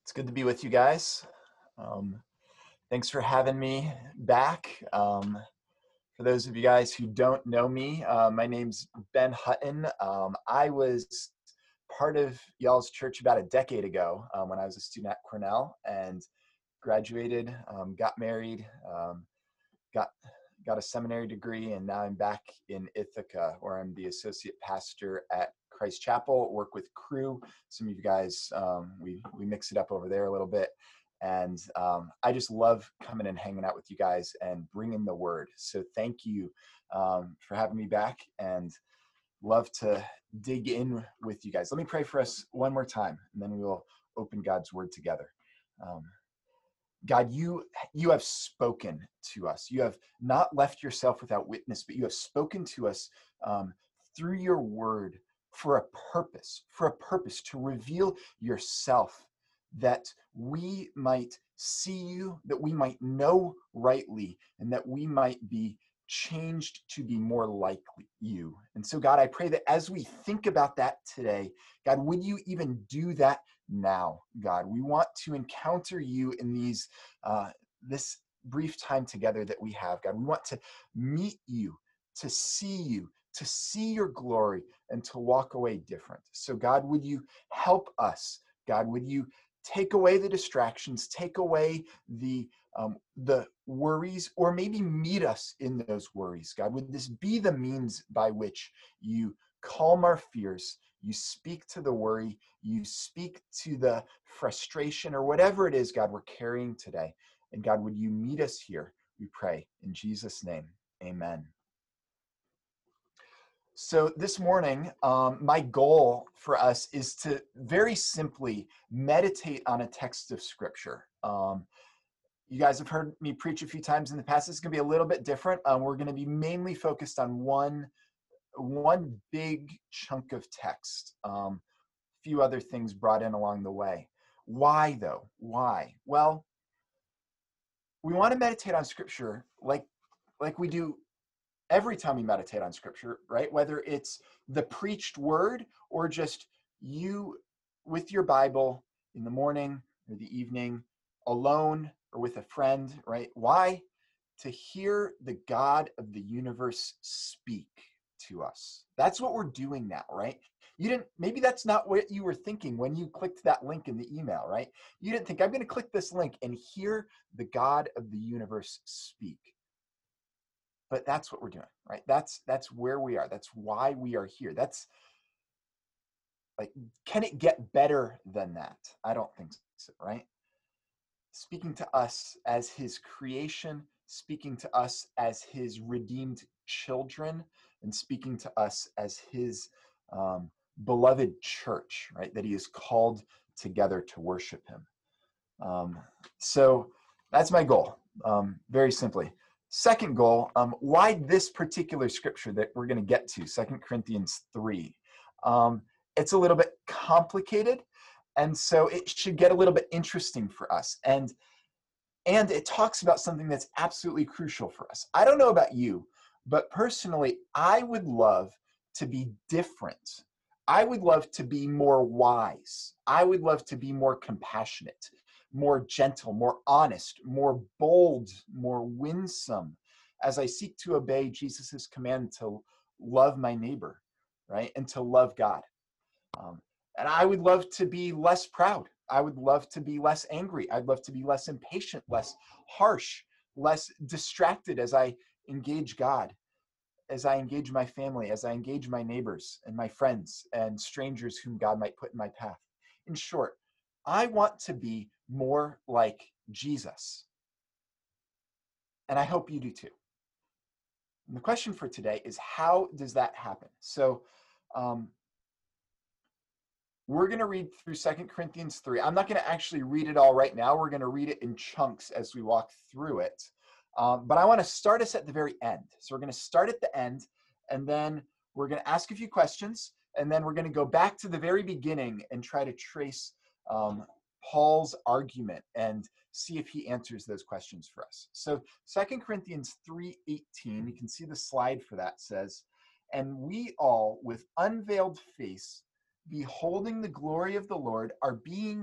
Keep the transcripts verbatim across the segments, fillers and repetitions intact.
It's good to be with you guys. Um, thanks for having me back. Um, for those of you guys who don't know me, uh, my name's Ben Hutton. Um, I was part of y'all's church about a decade ago um, when I was a student at Cornell and graduated, um, got married, um, got got a seminary degree, and now I'm back in Ithaca, where I'm the associate pastor at Christ Chapel. Work with Crew. Some of you guys, um, we we mix it up over there a little bit, and um, I just love coming and hanging out with you guys and bringing the word. So thank you um, for having me back, and love to dig in with you guys. Let me pray for us one more time, and then we will open God's word together. Um, God, you you have spoken to us. You have not left yourself without witness, but you have spoken to us um, through your word for a purpose, for a purpose to reveal yourself, that we might see you, that we might know rightly, and that we might be changed to be more like you. And so, God, I pray that as we think about that today, God, would you even do that now, God? We want to encounter you in these uh, this brief time together that we have, God. We want to meet you, to see you, to see your glory, and to walk away different. So, God, would you help us? God, would you take away the distractions, take away the um, the worries, or maybe meet us in those worries, God? Would this be the means by which you calm our fears, you speak to the worry, you speak to the frustration, or whatever it is, God, we're carrying today. And God, would you meet us here? We pray in Jesus' name. Amen. So this morning, um, my goal for us is to very simply meditate on a text of Scripture. Um, you guys have heard me preach a few times in the past. It's going to be a little bit different. Um, we're going to be mainly focused on one, one big chunk of text. Um, a few other things brought in along the way. Why, though? Why? Well, we want to meditate on Scripture like, like we do every time we meditate on Scripture, right? Whether it's the preached word or just you with your Bible in the morning or the evening, alone or with a friend, right? Why? To hear the God of the universe speak to us. That's what we're doing now, right? You didn't, maybe that's not what you were thinking when you clicked that link in the email, right? You didn't think, I'm going to click this link and hear the God of the universe speak. But that's what we're doing, right? That's that's where we are. That's why we are here. That's like, can it get better than that? I don't think so, right? Speaking to us as his creation, speaking to us as his redeemed children, and speaking to us as his um, beloved church, right? That he is called together to worship him. Um, so that's my goal, um, very simply. Second goal, um, why this particular scripture that we're going to get to, Second Corinthians three. Um, it's a little bit complicated, and so it should get a little bit interesting for us. And, and it talks about something that's absolutely crucial for us. I don't know about you, but personally, I would love to be different. I would love to be more wise. I would love to be more compassionate, more gentle, more honest, more bold, more winsome, as I seek to obey Jesus' command to love my neighbor, right? And to love God. Um, and I would love to be less proud. I would love to be less angry. I'd love to be less impatient, less harsh, less distracted as I engage God, as I engage my family, as I engage my neighbors and my friends and strangers whom God might put in my path. In short, I want to be more like Jesus. And I hope you do too. And the question for today is, how does that happen? So um, we're going to read through Second Corinthians three. I'm not going to actually read it all right now. We're going to read it in chunks as we walk through it. Um, but I want to start us at the very end. So we're going to start at the end, and then we're going to ask a few questions, and then we're going to go back to the very beginning and try to trace um, Paul's argument and see if he answers those questions for us. So Second Corinthians three eighteen, you can see the slide for that, says, "And we all with unveiled face, beholding the glory of the Lord, are being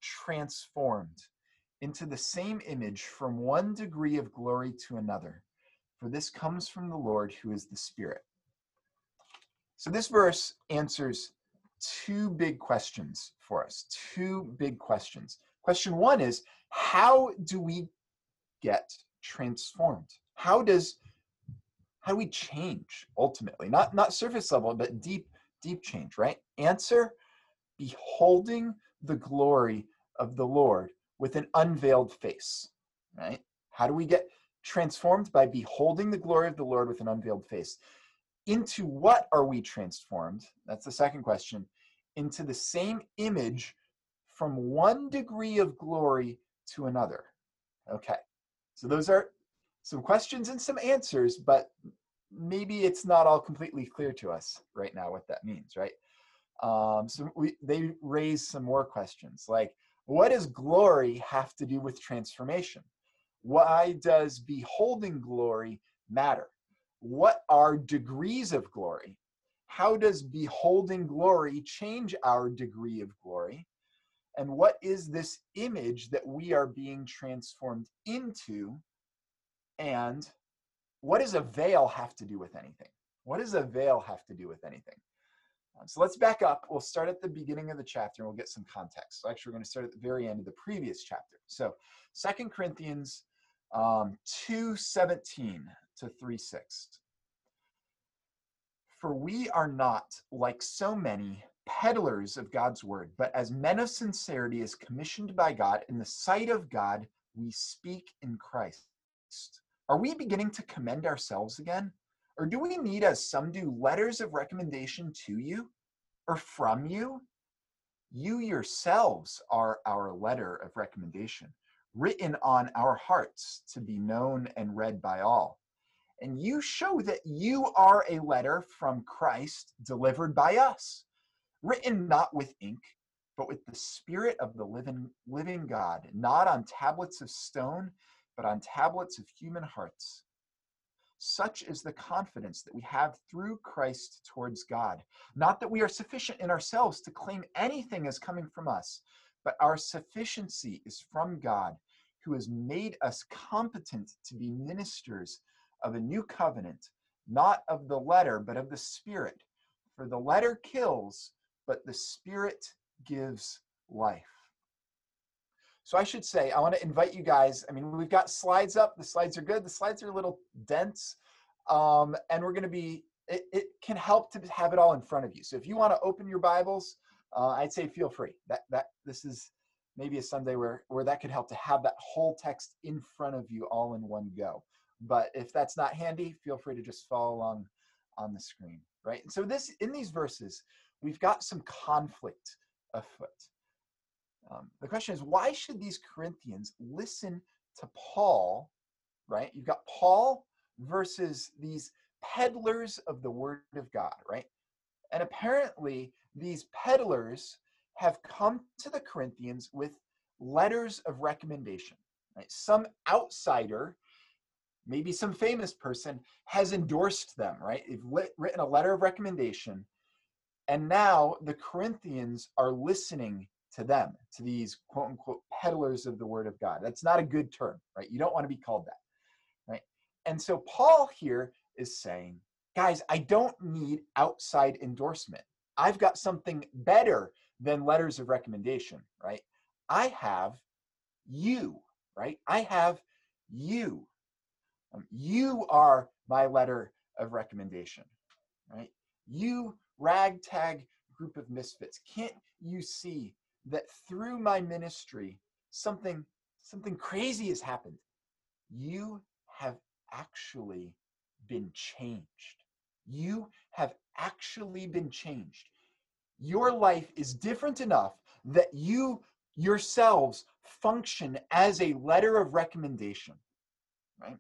transformed into the same image from one degree of glory to another, for this comes from the Lord who is the Spirit. So this verse answers two big questions for us, two big questions. Question one is, how do we get transformed? How does how do we change ultimately? Not not surface level, but deep deep change, right? Answer: beholding the glory of the Lord with an unveiled face, right? How do we get transformed? By beholding the glory of the Lord with an unveiled face. Into what are we transformed? That's the second question. Into the same image from one degree of glory to another. Okay, so those are some questions and some answers, but maybe it's not all completely clear to us right now what that means, right? Um, so we, they raise some more questions like, what does glory have to do with transformation? Why does beholding glory matter? What are degrees of glory? How does beholding glory change our degree of glory? And what is this image that we are being transformed into? And what does a veil have to do with anything? What does a veil have to do with anything? Um, so let's back up. We'll start at the beginning of the chapter and we'll get some context. So actually, we're going to start at the very end of the previous chapter. So Second Corinthians um, two seventeen to three six. For we are not like so many peddlers of God's word, but as men of sincerity, as commissioned by God, in the sight of God, we speak in Christ. Are we beginning to commend ourselves again? Or do we need, as some do, letters of recommendation to you or from you? You yourselves are our letter of recommendation, written on our hearts to be known and read by all. And you show that you are a letter from Christ delivered by us, written not with ink, but with the Spirit of the living, living God, not on tablets of stone, but on tablets of human hearts. Such is the confidence that we have through Christ towards God. Not that we are sufficient in ourselves to claim anything as coming from us, but our sufficiency is from God, who has made us competent to be ministers of a new covenant, not of the letter, but of the Spirit. For the letter kills, but the Spirit gives life. So I should say, I want to invite you guys. I mean, we've got slides up. The slides are good. The slides are a little dense. Um, and we're going to be, it, it can help to have it all in front of you. So if you want to open your Bibles, uh, I'd say feel free. That that this is maybe a Sunday where, where that could help to have that whole text in front of you all in one go. But if that's not handy, feel free to just follow along on the screen, right? And so this, in these verses, we've got some conflict afoot. Um, the question is, why should these Corinthians listen to Paul, right? You've got Paul versus these peddlers of the word of God, right? And apparently these peddlers have come to the Corinthians with letters of recommendation, right? Some outsider, maybe some famous person, has endorsed them, right? They've lit, written a letter of recommendation, and now the Corinthians are listening to them, to these quote unquote peddlers of the word of God. That's not a good term, right? You don't want to be called that, right? And so Paul here is saying, guys, I don't need outside endorsement. I've got something better than letters of recommendation, right? I have you, right? I have you. Um, you are my letter of recommendation, right? You ragtag group of misfits. Can't you see that through my ministry, something, something crazy has happened? You have actually been changed. You have actually been changed. Your life is different enough that you yourselves function as a letter of recommendation, right?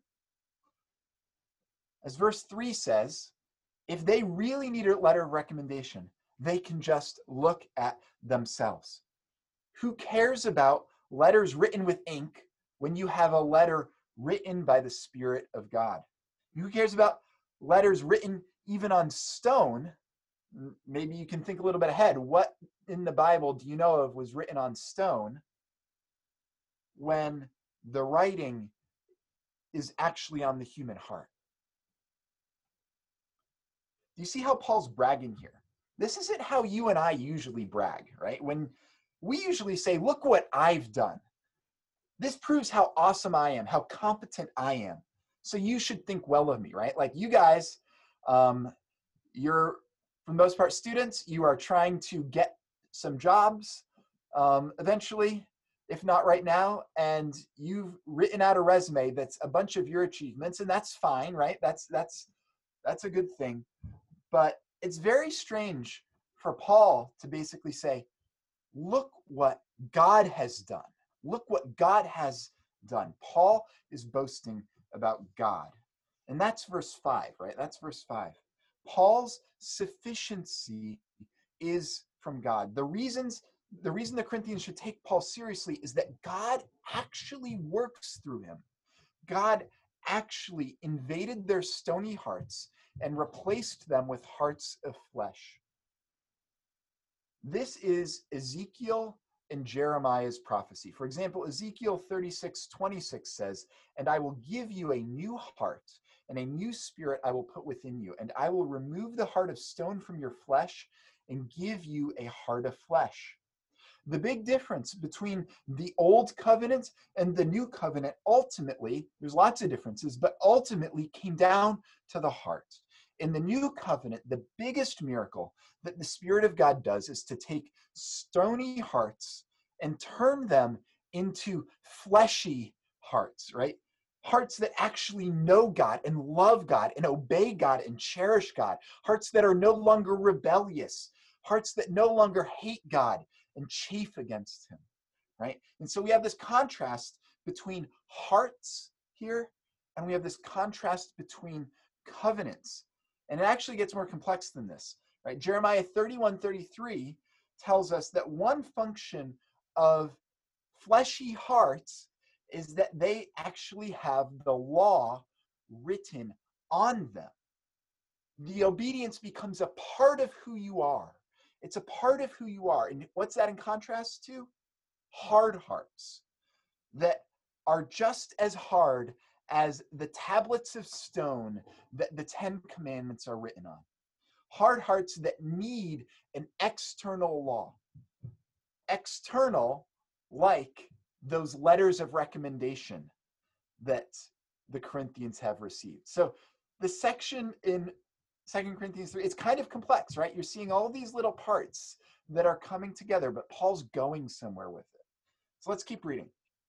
As verse three says, if they really need a letter of recommendation, they can just look at themselves. Who cares about letters written with ink when you have a letter written by the Spirit of God? Who cares about letters written even on stone? Maybe you can think a little bit ahead. What in the Bible do you know of was written on stone? when the writing is actually on the human heart? Do you see how Paul's bragging here? This isn't how you and I usually brag, right? When we usually say, look what I've done. This proves how awesome I am, how competent I am. So you should think well of me, right? Like you guys, um, you're, for the most part, students, you are trying to get some jobs um, eventually, if not right now, and you've written out a resume that's a bunch of your achievements, and that's fine, right? That's that's that's a good thing. But it's very strange for Paul to basically say, look what God has done. Look what God has done. Paul is boasting about God. And that's verse five, right? That's verse five. Paul's sufficiency is from God. The reasons the reason the Corinthians should take Paul seriously is that God actually works through him. God actually invaded their stony hearts and replaced them with hearts of flesh. This is Ezekiel and Jeremiah's prophecy. For example, Ezekiel thirty-six twenty-six says, "And I will give you a new heart, and a new spirit I will put within you, and I will remove the heart of stone from your flesh and give you a heart of flesh." The big difference between the old covenant and the new covenant, ultimately, there's lots of differences, but ultimately came down to the heart. In the new covenant, the biggest miracle that the Spirit of God does is to take stony hearts and turn them into fleshy hearts, right? Hearts that actually know God and love God and obey God and cherish God. Hearts that are no longer rebellious. Hearts that no longer hate God and chafe against him, right? And so we have this contrast between hearts here, and we have this contrast between covenants. And it actually gets more complex than this, right? Jeremiah thirty-one thirty-three tells us that one function of fleshy hearts is that they actually have the law written on them. The obedience becomes a part of who you are. It's a part of who you are. And what's that in contrast to? Hard hearts that are just as hard as the tablets of stone that the Ten Commandments are written on. Hard hearts that need an external law. External, like those letters of recommendation that the Corinthians have received. So the section in Second Corinthians three, it's kind of complex, right? You're seeing all these little parts that are coming together, but Paul's going somewhere with it. So let's keep reading.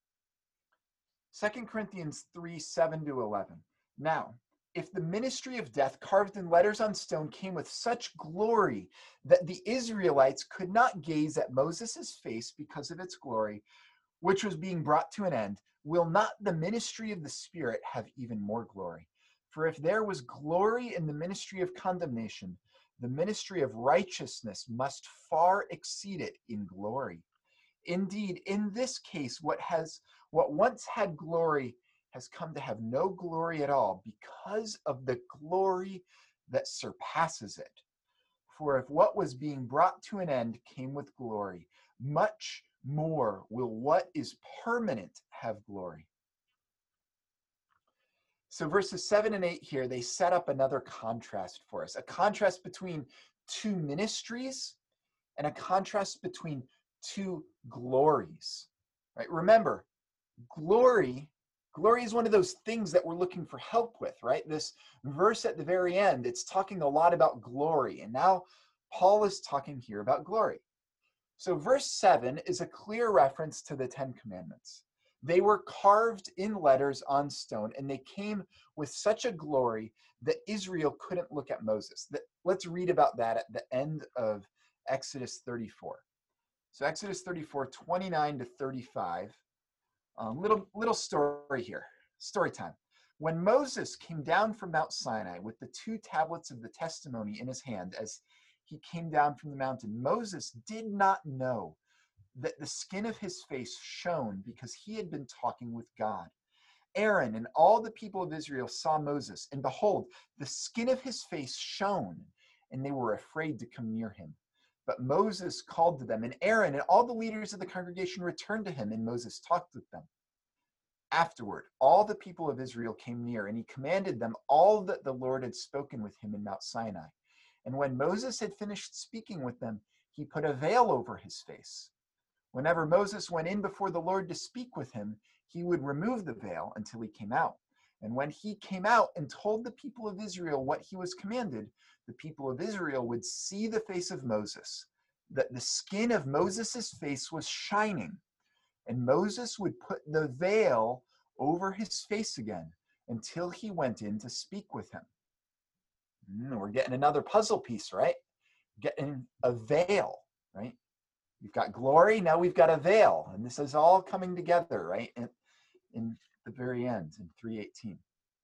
Second Corinthians three, seven to eleven. Now, if the ministry of death carved in letters on stone came with such glory that the Israelites could not gaze at Moses' face because of its glory, which was being brought to an end, will not the ministry of the Spirit have even more glory? For if there was glory in the ministry of condemnation, the ministry of righteousness must far exceed it in glory. Indeed, in this case, what has what once had glory has come to have no glory at all because of the glory that surpasses it. For if what was being brought to an end came with glory, much more will what is permanent have glory. So verses seven and eight here, they set up another contrast for us, a contrast between two ministries and a contrast between two glories, right? Remember, glory, glory is one of those things that we're looking for help with, right? This verse at the very end, it's talking a lot about glory. And now Paul is talking here about glory. So verse seven is a clear reference to the Ten Commandments. They were carved in letters on stone, and they came with such a glory that Israel couldn't look at Moses. Let's read about that at the end of Exodus thirty-four. So Exodus thirty-four, twenty-nine to thirty-five. Um, little, little story here, story time. When Moses came down from Mount Sinai with the two tablets of the testimony in his hand as he came down from the mountain, Moses did not know that the skin of his face shone because he had been talking with God. Aaron and all the people of Israel saw Moses, and behold, the skin of his face shone, and they were afraid to come near him. But Moses called to them, and Aaron and all the leaders of the congregation returned to him, and Moses talked with them. Afterward, all the people of Israel came near, and he commanded them all that the Lord had spoken with him in Mount Sinai. And when Moses had finished speaking with them, he put a veil over his face. Whenever Moses went in before the Lord to speak with him, he would remove the veil until he came out. And when he came out and told the people of Israel what he was commanded, the people of Israel would see the face of Moses, that the skin of Moses' face was shining. And Moses would put the veil over his face again until he went in to speak with him. Mm, we're getting another puzzle piece, right? Getting a veil, right? We've got glory, now we've got a veil. And this is all coming together, right? In, in the very end, in three eighteen.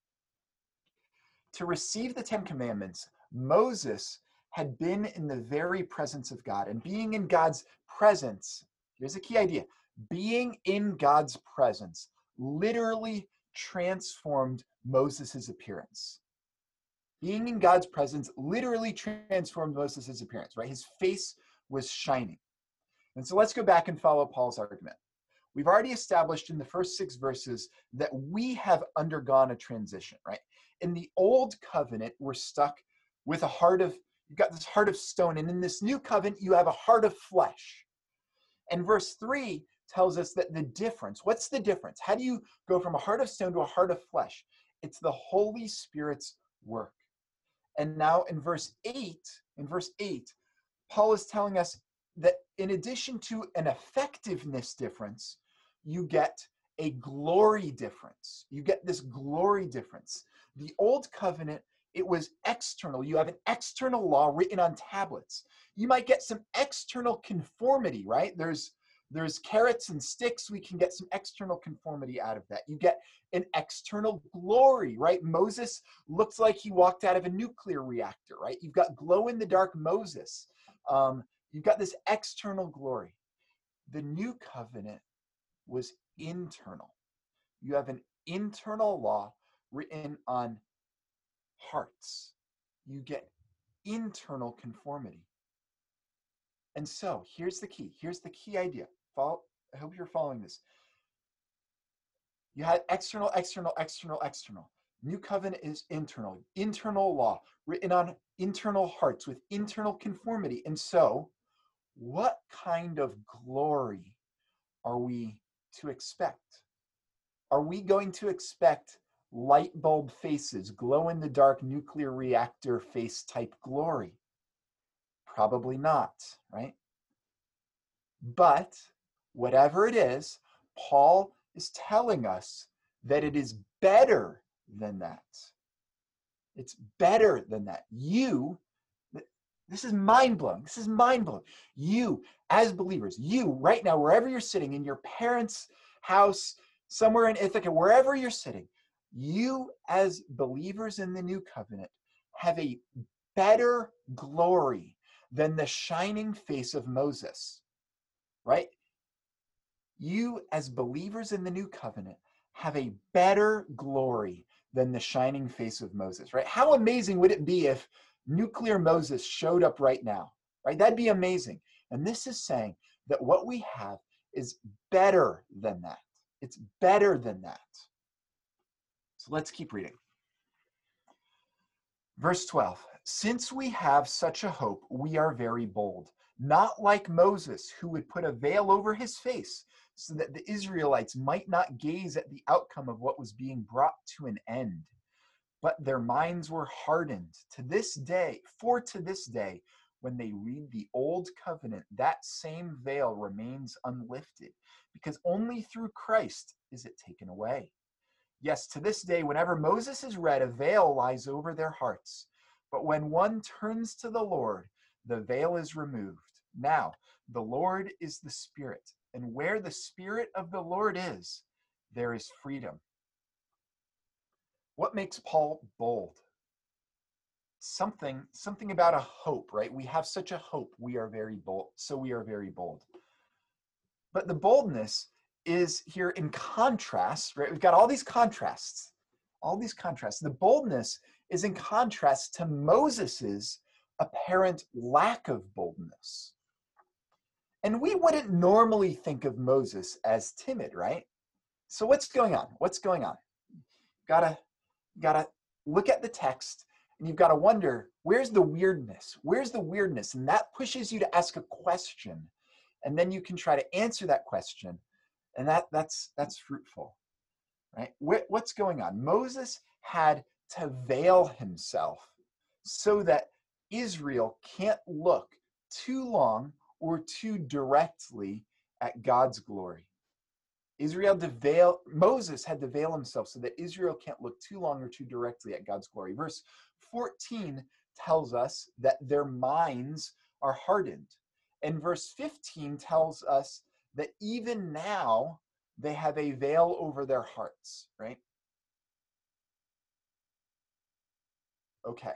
To receive the Ten Commandments, Moses had been in the very presence of God. And being in God's presence, here's a key idea. Being in God's presence literally transformed Moses' appearance. Being in God's presence literally transformed Moses' appearance, right? His face was shining. And so let's go back and follow Paul's argument. We've already established in the first six verses that we have undergone a transition, right? In the old covenant, we're stuck with a heart of, you've got this heart of stone, and in this new covenant, you have a heart of flesh. And verse three tells us that the difference, what's the difference? How do you go from a heart of stone to a heart of flesh? It's the Holy Spirit's work. And now in verse eight, in verse eight, Paul is telling us that in addition to an effectiveness difference, you get a glory difference. You get this glory difference. The old covenant, it was external. You have an external law written on tablets. You might get some external conformity, right? There's There's carrots and sticks. We can get some external conformity out of that. You get an external glory, right? Moses looks like he walked out of a nuclear reactor, right? You've got glow-in-the-dark Moses. Um, you've got this external glory. The new covenant was internal. You have an internal law written on hearts. You get internal conformity. And so here's the key. Here's the key idea. Follow, I hope you're following this. You had external, external, external, external. New covenant is internal. Internal law written on internal hearts with internal conformity. And so, what kind of glory are we to expect? Are we going to expect light bulb faces, glow in the dark nuclear reactor face type glory? Probably not, right? But whatever it is, Paul is telling us that it is better than that. It's better than that. You, this is mind-blowing. This is mind-blowing. You, as believers, you right now, wherever you're sitting, in your parents' house, somewhere in Ithaca, wherever you're sitting, you as believers in the new covenant have a better glory than the shining face of Moses, right? You as believers in the new covenant have a better glory than the shining face of Moses, right? How amazing would it be if nuclear Moses showed up right now, right? That'd be amazing. And this is saying that what we have is better than that. It's better than that. So let's keep reading. Verse twelve, since we have such a hope, we are very bold, not like Moses, who would put a veil over his face so that the Israelites might not gaze at the outcome of what was being brought to an end. But their minds were hardened to this day, for to this day, when they read the old covenant, that same veil remains unlifted, because only through Christ is it taken away. Yes, to this day, whenever Moses is read, a veil lies over their hearts. But when one turns to the Lord, the veil is removed. Now, the Lord is the Spirit, and where the Spirit of the Lord is, there is freedom. What makes Paul bold? Something, something about a hope, right? We have such a hope, we are very bold, so we are very bold. But the boldness is here in contrast, right? We've got all these contrasts, all these contrasts. The boldness is in contrast to Moses's apparent lack of boldness. And we wouldn't normally think of Moses as timid, right? So what's going on? What's going on? Gotta, gotta look at the text, and you've got to wonder, where's the weirdness? Where's the weirdness? And that pushes you to ask a question. And then you can try to answer that question. And that, that's, that's fruitful, right? Where, what's going on? Moses had to veil himself so that Israel can't look too long or too directly at God's glory. Israel to veil, Moses had to veil himself so that Israel can't look too long or too directly at God's glory. Verse fourteen tells us that their minds are hardened. And verse fifteen tells us that even now they have a veil over their hearts, right? Okay.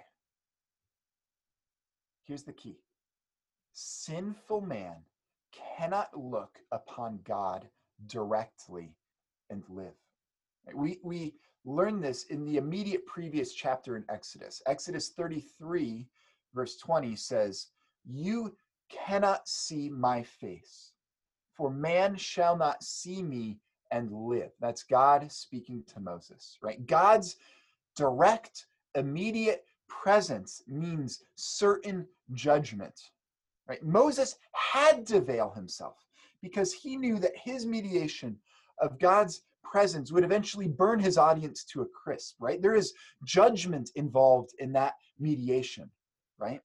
Here's the key. Sinful man cannot look upon God directly and live. We, we learn this in the immediate previous chapter in Exodus. Exodus thirty-three, verse twenty says, "You cannot see my face, for man shall not see me and live." That's God speaking to Moses, right? God's direct, immediate presence means certain judgment, right? Moses had to veil himself because he knew that his mediation of God's presence would eventually burn his audience to a crisp, right? There is judgment involved in that mediation, right?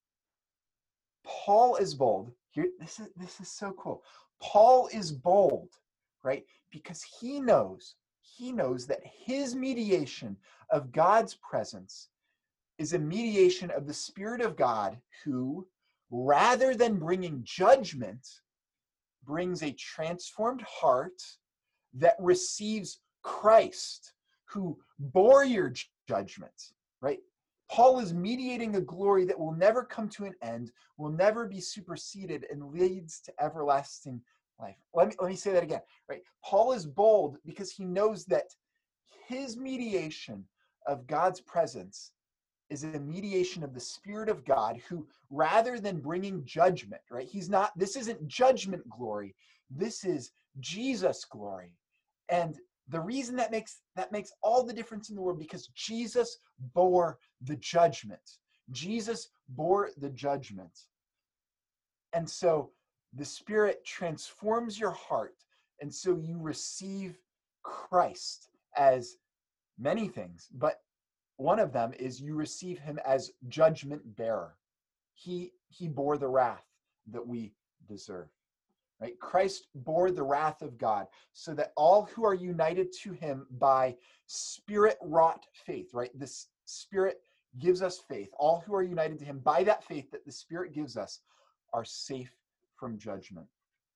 Paul is bold. Here, this is this is so cool. Paul is bold, right? Because he knows, he knows that his mediation of God's presence is a mediation of the Spirit of God who, rather than bringing judgment, brings a transformed heart that receives Christ, who bore your judgment, right? Paul is mediating a glory that will never come to an end, will never be superseded, and leads to everlasting life. Let me, let me say that again, right? Paul is bold because he knows that his mediation of God's presence is a mediation of the Spirit of God who, rather than bringing judgment, right? He's not, this isn't judgment glory. This is Jesus glory. And the reason that makes that makes all the difference in the world, because Jesus bore the judgment. Jesus bore the judgment. And so the Spirit transforms your heart. And so you receive Christ as many things, but one of them is you receive him as judgment bearer. He, he bore the wrath that we deserve. Right? Christ bore the wrath of God so that all who are united to him by Spirit-wrought faith, right? This Spirit gives us faith. All who are united to him by that faith that the Spirit gives us are safe from judgment.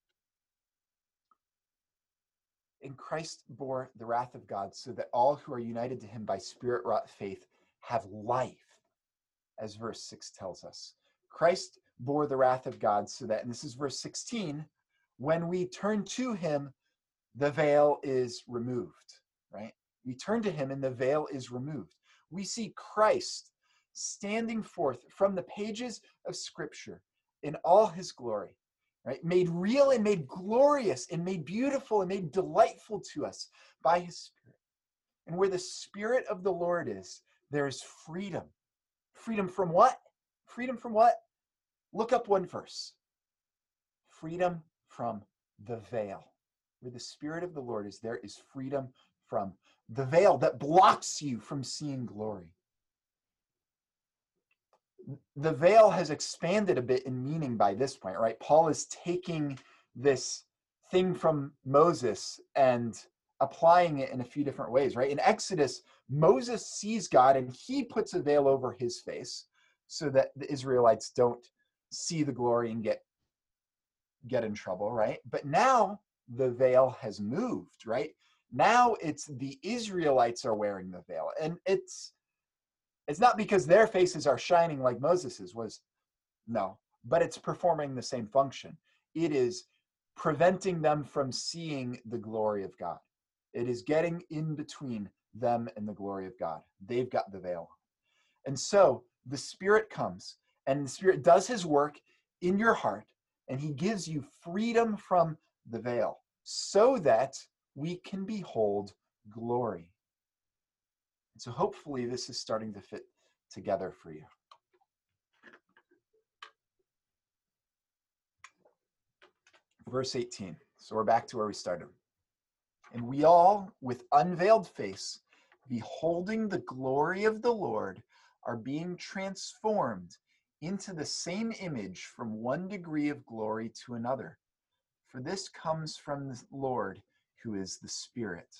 And Christ bore the wrath of God so that all who are united to him by Spirit-wrought faith have life, as verse six tells us. Christ bore the wrath of God so that, and this is verse sixteen, when we turn to him, the veil is removed, right? We turn to him and the veil is removed. We see Christ standing forth from the pages of Scripture in all his glory, right? Made real and made glorious and made beautiful and made delightful to us by his Spirit. And where the Spirit of the Lord is, there is freedom. Freedom from what? Freedom from what? Look up one verse. Freedom from the veil. Where the Spirit of the Lord is, there is freedom from the veil that blocks you from seeing glory. The veil has expanded a bit in meaning by this point, right? Paul is taking this thing from Moses and applying it in a few different ways, right? In Exodus, Moses sees God and he puts a veil over his face so that the Israelites don't see the glory and get get in trouble, right? But now the veil has moved, right? Now it's the Israelites are wearing the veil. And it's it's not because their faces are shining like Moses's was, no, but it's performing the same function. It is preventing them from seeing the glory of God. It is getting in between them and the glory of God. They've got the veil. And so the Spirit comes and the Spirit does his work in your heart, and he gives you freedom from the veil so that we can behold glory. And so hopefully this is starting to fit together for you. Verse eighteen. So we're back to where we started. And we all, with unveiled face, beholding the glory of the Lord, are being transformed into the same image from one degree of glory to another. For this comes from the Lord, who is the Spirit.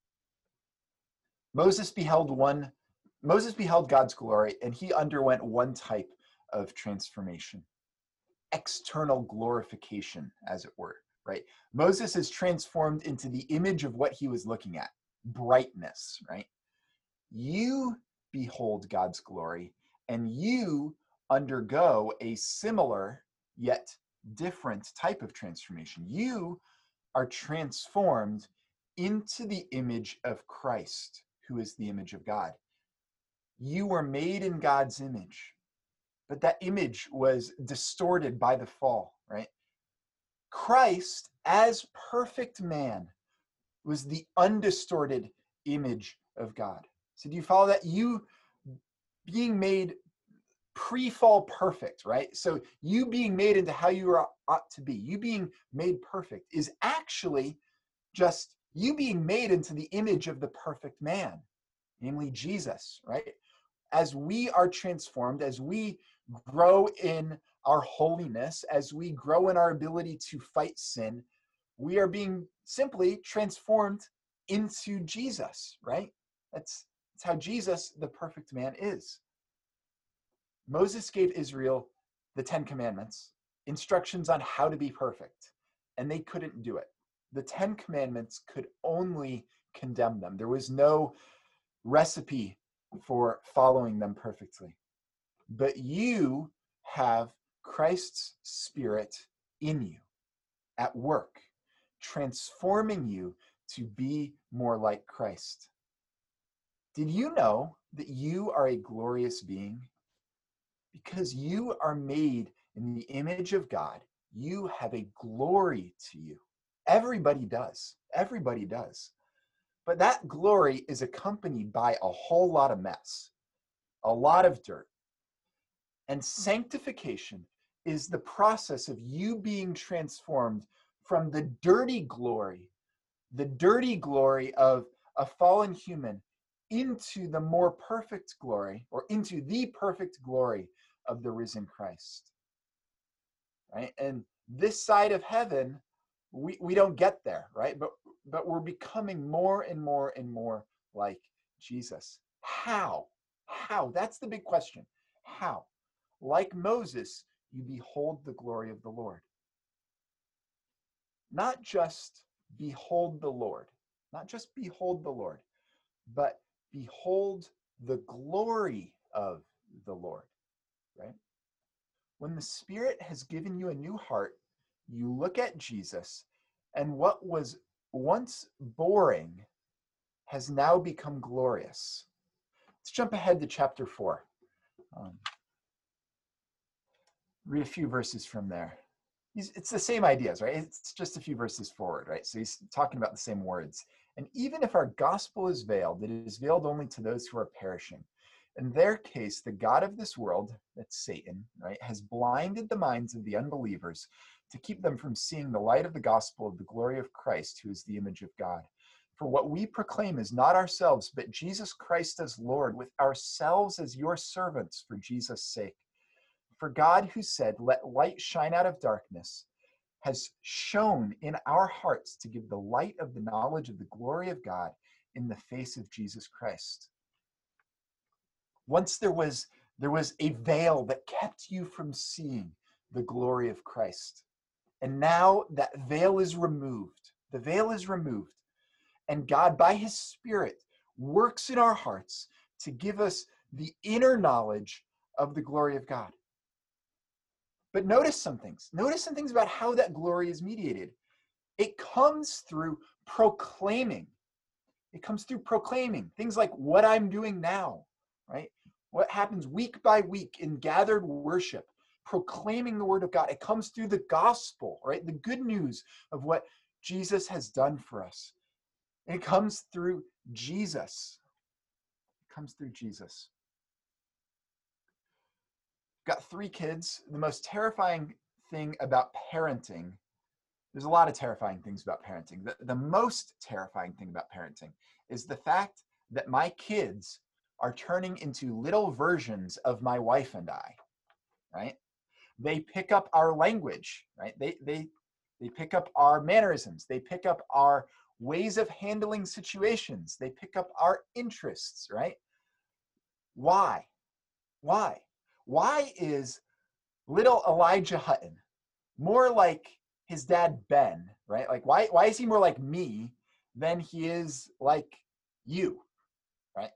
Moses beheld one, Moses beheld God's glory, and he underwent one type of transformation. External glorification, as it were, right? Moses is transformed into the image of what he was looking at, brightness, right? You behold God's glory, and you undergo a similar yet different type of transformation. You are transformed into the image of Christ, who is the image of God. You were made in God's image. But that image was distorted by the fall, right? Christ, as perfect man, was the undistorted image of God. So do you follow that? You being made pre-fall perfect, right? So you being made into how you are, ought to be, you being made perfect is actually just you being made into the image of the perfect man, namely Jesus, right? As we are transformed, as we grow in our holiness, as we grow in our ability to fight sin, we are being simply transformed into Jesus, right? That's, that's how Jesus, the perfect man, is. Moses gave Israel the Ten Commandments, instructions on how to be perfect, and they couldn't do it. The Ten Commandments could only condemn them. There was no recipe for following them perfectly. But you have Christ's Spirit in you, at work, transforming you to be more like Christ. Did you know that you are a glorious being? Because you are made in the image of God, you have a glory to you. Everybody does. Everybody does. But that glory is accompanied by a whole lot of mess, a lot of dirt. And sanctification is the process of you being transformed from the dirty glory, the dirty glory of a fallen human, into the more perfect glory, or into the perfect glory of the risen Christ. Right? And this side of heaven, we, we don't get there, right? But but we're becoming more and more and more like Jesus. How? How? That's the big question. How? Like Moses, you behold the glory of the Lord. Not just behold the Lord, not just behold the Lord, but behold the glory of the Lord, right? When the Spirit has given you a new heart, you look at Jesus, and what was once boring has now become glorious. Let's jump ahead to chapter four. Um, read a few verses from there. He's, it's the same ideas, right? It's just a few verses forward, right? So he's talking about the same words. And even if our gospel is veiled, it is veiled only to those who are perishing. In their case, the God of this world, that's Satan, right, has blinded the minds of the unbelievers to keep them from seeing the light of the gospel of the glory of Christ, who is the image of God. For what we proclaim is not ourselves, but Jesus Christ as Lord, with ourselves as your servants for Jesus' sake. For God, who said, "Let light shine out of darkness," has shone in our hearts to give the light of the knowledge of the glory of God in the face of Jesus Christ. Once there was, there was a veil that kept you from seeing the glory of Christ. And now that veil is removed. The veil is removed. And God, by his Spirit, works in our hearts to give us the inner knowledge of the glory of God. But notice some things. Notice some things about how that glory is mediated. It comes through proclaiming. It comes through proclaiming. Things like what I'm doing now, right? What happens week by week in gathered worship, proclaiming the word of God. It comes through the gospel, right? The good news of what Jesus has done for us. It comes through Jesus. It comes through Jesus. Got three kids. The most terrifying thing about parenting, there's a lot of terrifying things about parenting. The, the most terrifying thing about parenting is the fact that my kids are turning into little versions of my wife and I, right? They pick up our language, right? They, they, they pick up our mannerisms. They pick up our ways of handling situations. They pick up our interests, right? Why? Why? Why is little Elijah Hutton more like his dad Ben, right? Like why why is he more like me than he is like you, right?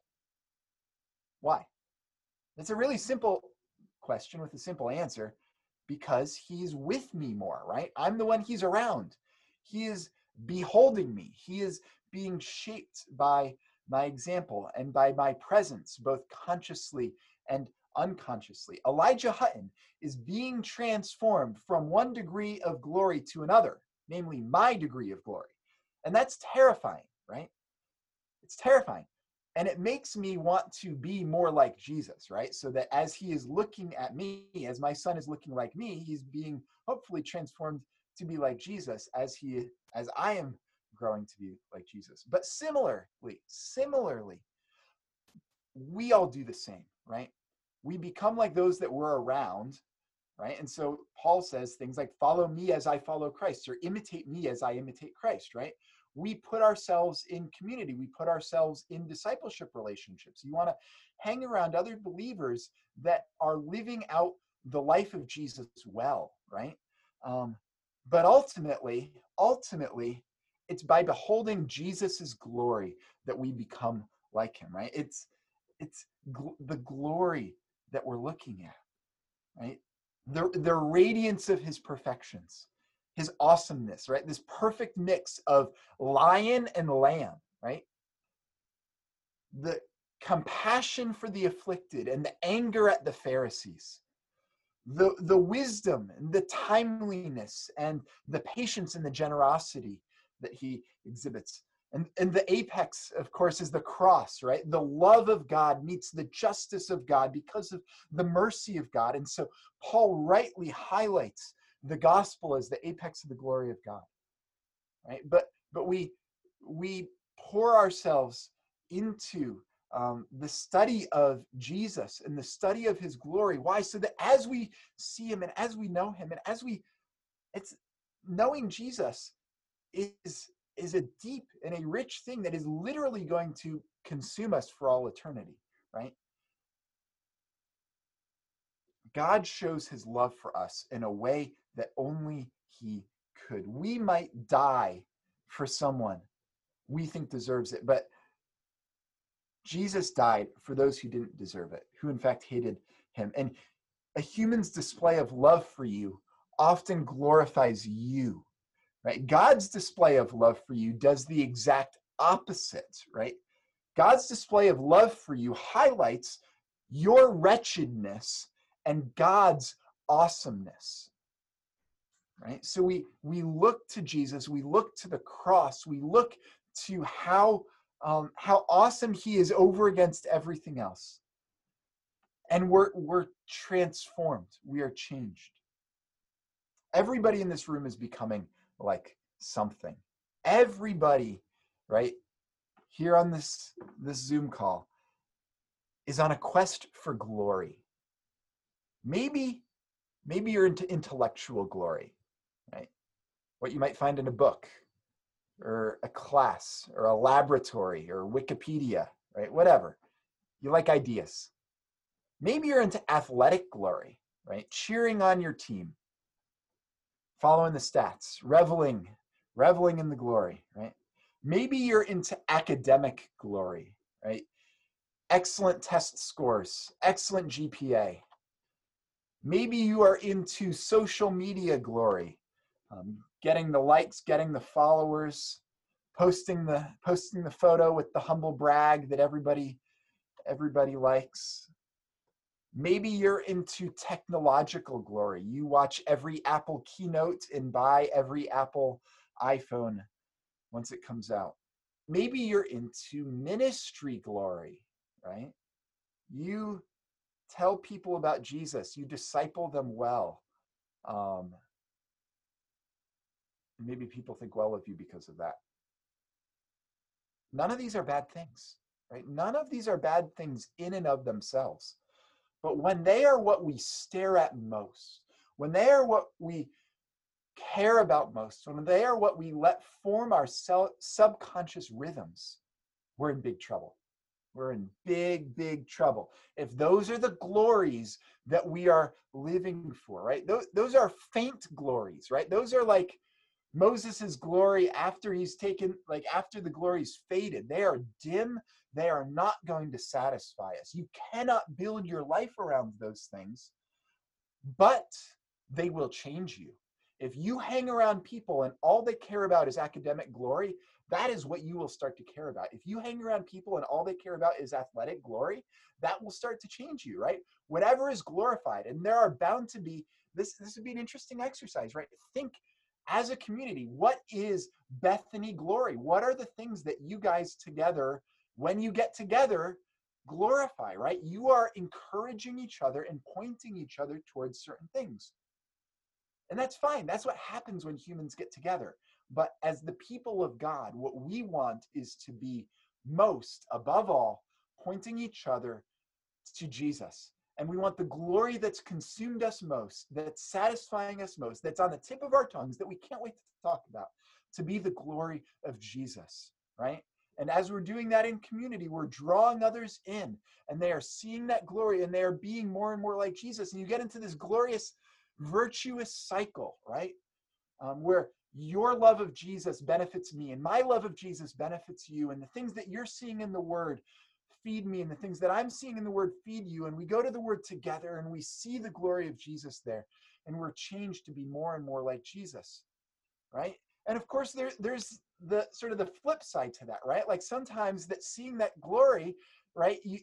Why? It's a really simple question with a simple answer, because he's with me more, right? I'm the one he's around. He is beholding me. He is being shaped by my example and by my presence, both consciously and unconsciously. Elijah Hutton is being transformed from one degree of glory to another, namely my degree of glory. And that's terrifying, right? It's terrifying. And it makes me want to be more like Jesus, right? So that as he is looking at me, as my son is looking like me, he's being hopefully transformed to be like Jesus as he, as I am growing to be like Jesus. But similarly, similarly, we all do the same, right? We become like those that we're around, right? And so Paul says things like, follow me as I follow Christ, or imitate me as I imitate Christ, right? We put ourselves in community. We put ourselves in discipleship relationships. You want to hang around other believers that are living out the life of Jesus well, right? Um, but ultimately, ultimately, it's by beholding Jesus's glory that we become like him, right? It's it's gl- the glory that we're looking at, right? The, the radiance of his perfections, his awesomeness, right? This perfect mix of lion and lamb, right? The compassion for the afflicted and the anger at the Pharisees, the, the wisdom and the timeliness and the patience and the generosity that he exhibits. And, and the apex, of course, is the cross, right? The love of God meets the justice of God because of the mercy of God. And so Paul rightly highlights the gospel as the apex of the glory of God, right? But but we we pour ourselves into um, the study of Jesus and the study of his glory. Why? So that as we see him and as we know him and as we, it's knowing Jesus is is a deep and a rich thing that is literally going to consume us for all eternity, right? God shows his love for us in a way that only he could. We might die for someone we think deserves it, but Jesus died for those who didn't deserve it, who in fact hated him. And a human's display of love for you often glorifies you, right? God's display of love for you does the exact opposite, right? God's display of love for you highlights your wretchedness and God's awesomeness, right? So we we look to Jesus, we look to the cross, we look to how um, how awesome he is over against everything else, and we're we're transformed. We are changed. Everybody in this room is becoming like something. Everybody, right, here on this this Zoom call is on a quest for glory. Maybe, maybe you're into intellectual glory, right? What you might find in a book or a class or a laboratory or Wikipedia, right? Whatever. You like ideas. Maybe you're into athletic glory, right? Cheering on your team, following the stats, reveling, reveling in the glory, right? Maybe you're into academic glory, right? Excellent test scores, excellent G P A. Maybe you are into social media glory, um, getting the likes, getting the followers, posting the posting the photo with the humble brag that everybody everybody likes. Maybe you're into technological glory. You watch every Apple keynote and buy every Apple iPhone once it comes out. maybe you're into ministry glory, right? You tell people about Jesus, you disciple them well. Um, maybe people think well of you because of that. None of these are bad things, right? None of these are bad things in and of themselves. But when they are what we stare at most, when they are what we care about most, when they are what we let form our subconscious rhythms, we're in big trouble. We're in big, big trouble. If those are the glories that we are living for, right? Those, those are faint glories, right? Those are like Moses's glory after he's taken, like after the glory's faded. They are dim. They are not going to satisfy us. You cannot build your life around those things, but they will change you. If you hang around people and all they care about is academic glory, that is what you will start to care about. If you hang around people and all they care about is athletic glory, that will start to change you, right? Whatever is glorified, and there are bound to be, this, this would be an interesting exercise, right? Think as a community, what is Bethany glory? What are the things that you guys together, when you get together, glorify, right? You are encouraging each other and pointing each other towards certain things. And that's fine. That's what happens when humans get together. But as the people of God, what we want is to be most, above all, pointing each other to Jesus. And we want the glory that's consumed us most, that's satisfying us most, that's on the tip of our tongues, that we can't wait to talk about, to be the glory of Jesus, right? And as we're doing that in community, we're drawing others in, and they are seeing that glory, and they are being more and more like Jesus. And you get into this glorious, virtuous cycle, right? Um, where your love of Jesus benefits me, and my love of Jesus benefits you, and the things that you're seeing in the Word feed me, and the things that I'm seeing in the Word feed you, and we go to the Word together, and we see the glory of Jesus there, and we're changed to be more and more like Jesus, right? And of course, there, there's the sort of the flip side to that, right? Like sometimes that seeing that glory, right, you,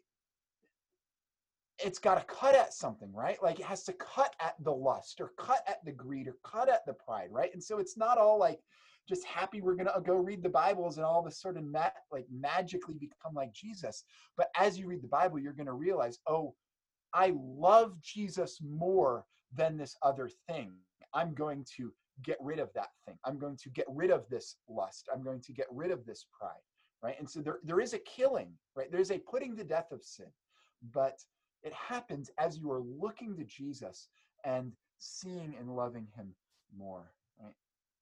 it's got to cut at something, right? Like it has to cut at the lust or cut at the greed or cut at the pride, right? And so it's not all like just happy we're going to go read the Bibles and all of a sudden ma- like magically become like Jesus. But as you read the Bible, you're going to realize, oh, I love Jesus more than this other thing. I'm going to get rid of that thing. I'm going to get rid of this lust. I'm going to get rid of this pride, right? And so there, there is a killing, right? There's a putting to death of sin. But it happens as you are looking to Jesus and seeing and loving him more, right?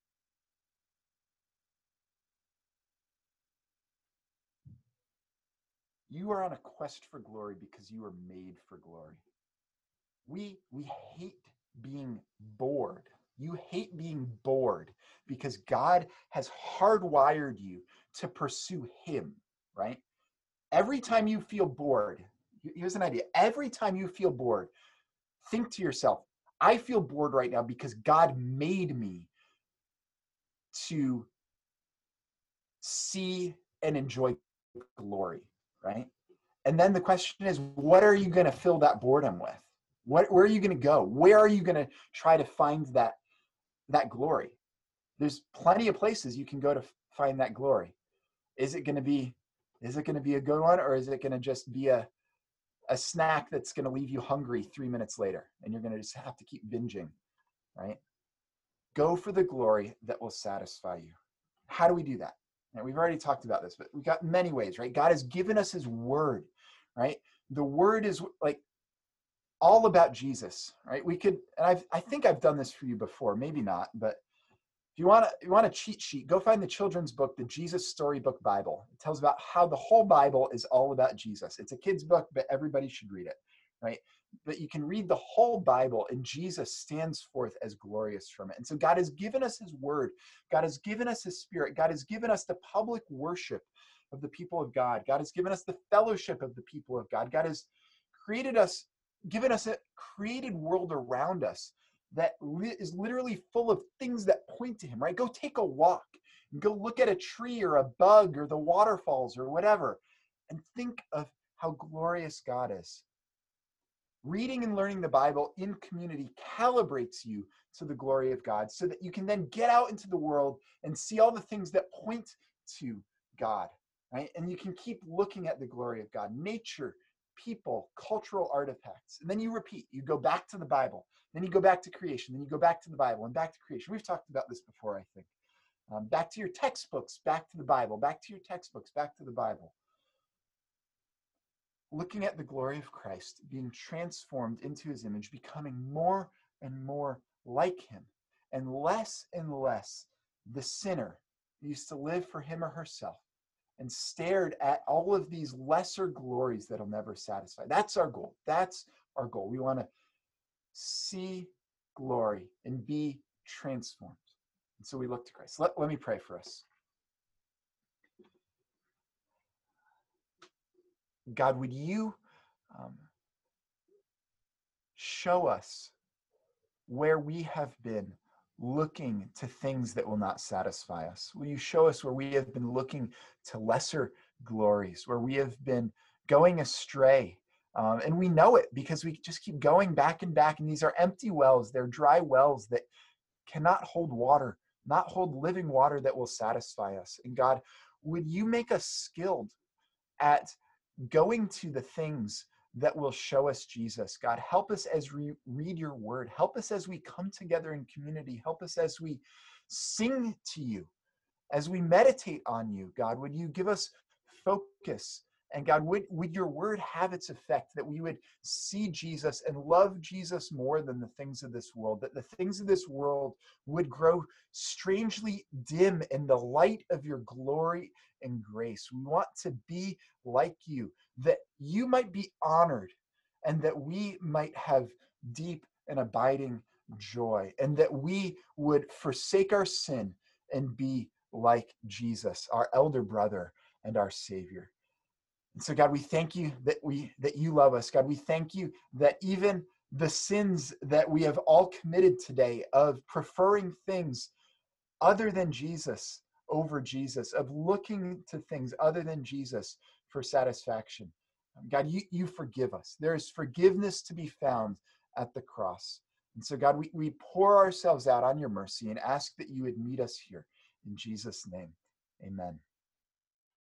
You are on a quest for glory because you are made for glory. We, we hate being bored. You hate being bored because God has hardwired you to pursue him, right? Every time you feel bored, here's an idea. Every time you feel bored, think to yourself, I feel bored right now because God made me to see and enjoy glory, right? And then the question is, what are you going to fill that boredom with? What, where are you going to go? Where are you going to try to find that, that glory? There's plenty of places you can go to find that glory. Is it going to be, is it going to be a good one, or is it going to just be a, a snack that's going to leave you hungry three minutes later and you're going to just have to keep binging, right? Go for the glory that will satisfy you. How do we do that? And we've already talked about this, but we've got many ways, right? God has given us his word, right? The word is like all about Jesus, right? We could, and I've, I think I've done this for you before, maybe not, but if you want to, you want a cheat sheet, go find the children's book, the Jesus Storybook Bible. It tells about how the whole Bible is all about Jesus. It's a kid's book, but everybody should read it, right? But you can read the whole Bible and Jesus stands forth as glorious from it. And so God has given us his word. God has given us his spirit. God has given us the public worship of the people of God. God has given us the fellowship of the people of God. God has created us, given us a created world around us that li- is literally full of things that point to him, right? Go take a walk and go look at a tree or a bug or the waterfalls or whatever and think of how glorious God is. Reading and learning the Bible in community calibrates you to the glory of God so that you can then get out into the world and see all the things that point to God, right? And you can keep looking at the glory of God, nature, people, cultural artifacts. And then you repeat, you go back to the Bible, then you go back to creation, then you go back to the Bible and back to creation. We've talked about this before, I think. Um, back to your textbooks, back to the Bible, back to your textbooks, back to the Bible. Looking at the glory of Christ, being transformed into his image, becoming more and more like him, and less and less the sinner who used to live for him or herself and stared at all of these lesser glories that'll never satisfy. That's our goal. That's our goal. We want to see glory and be transformed. And so we look to Christ. Let, let me pray for us. God, would you um, show us where we have been looking to things that will not satisfy us? Will you show us where we have been looking to lesser glories, where we have been going astray? Um, and we know it because we just keep going back and back. And these are empty wells. They're dry wells that cannot hold water, not hold living water that will satisfy us. And God, would you make us skilled at going to the things that will show us Jesus? God, help us as we read your word. Help us as we come together in community. Help us as we sing to you, as we meditate on you. God, would you give us focus? And God, would, would your word have its effect, that we would see Jesus and love Jesus more than the things of this world, that the things of this world would grow strangely dim in the light of your glory and grace. We want to be like you, that you might be honored and that we might have deep and abiding joy, and that we would forsake our sin and be like Jesus, our elder brother and our Savior. And so, God, we thank you that we that you love us. God, we thank you that even the sins that we have all committed today of preferring things other than Jesus over Jesus, of looking to things other than Jesus for satisfaction, God, you, you forgive us. There is forgiveness to be found at the cross. And so, God, we, we pour ourselves out on your mercy and ask that you would meet us here. In Jesus' name, amen.